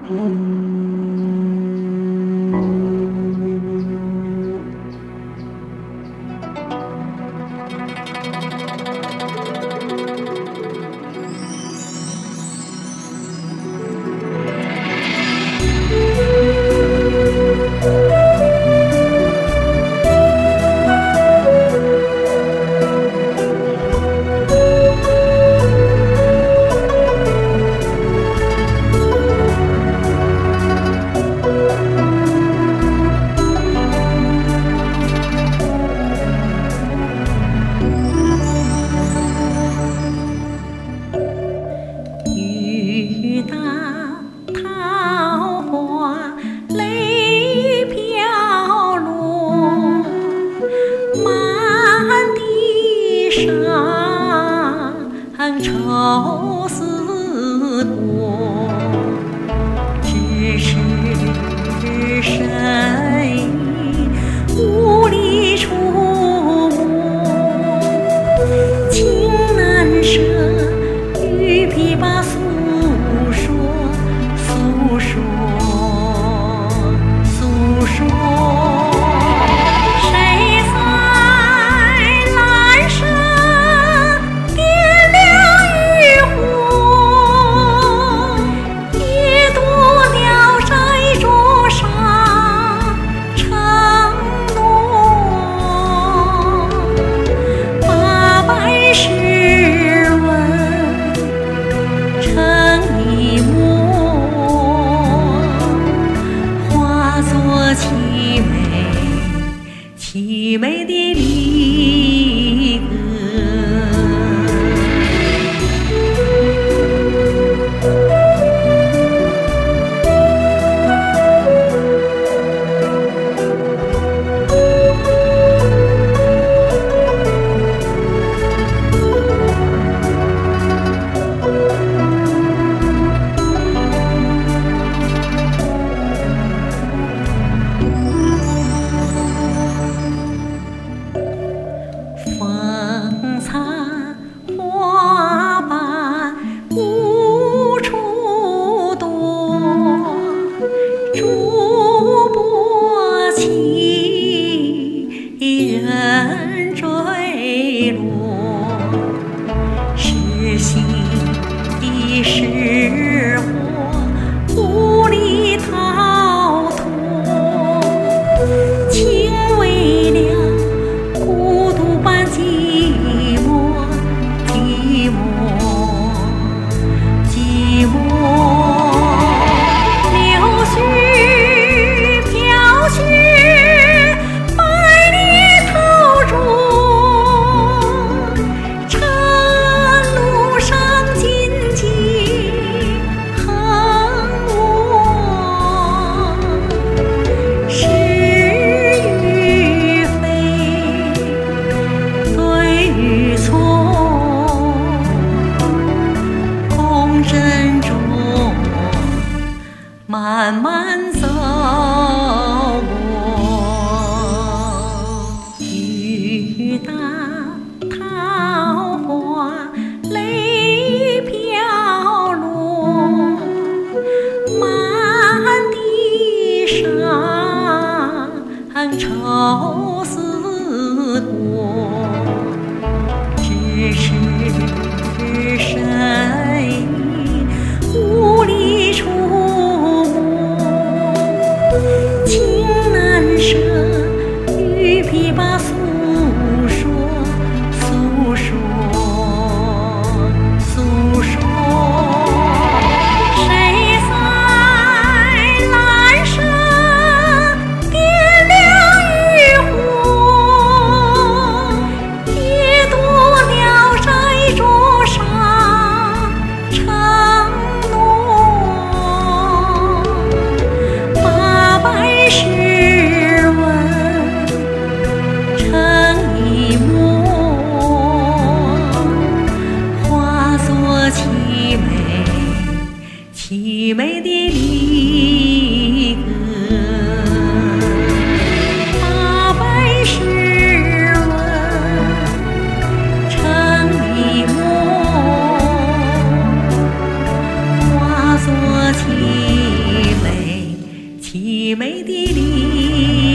雨打桃花泪飘落，满地伤愁似多。只是身影无力触摸，情难舍，与琵琶诉说，诉说，诉说。谁在阑珊点亮渔火？一朵鸟在桌上承诺，把白诗文成一抹，化作凄美的离歌。风残花瓣无处躲，竹波起，人坠落。是心的是火，无力逃脱。情为了孤独般寂寞，寂寞，寂寞。柳絮飘雪，百里途中，晨露上荆棘横卧。是与非，对与错，空珍重，慢慢走过。雨打桃花泪飘落，满地伤愁似多。只是身影无力触摸，情难舍，与琵琶诉说，诉说，诉说。谁在阑珊点亮渔火？一朵鸟在凄美的离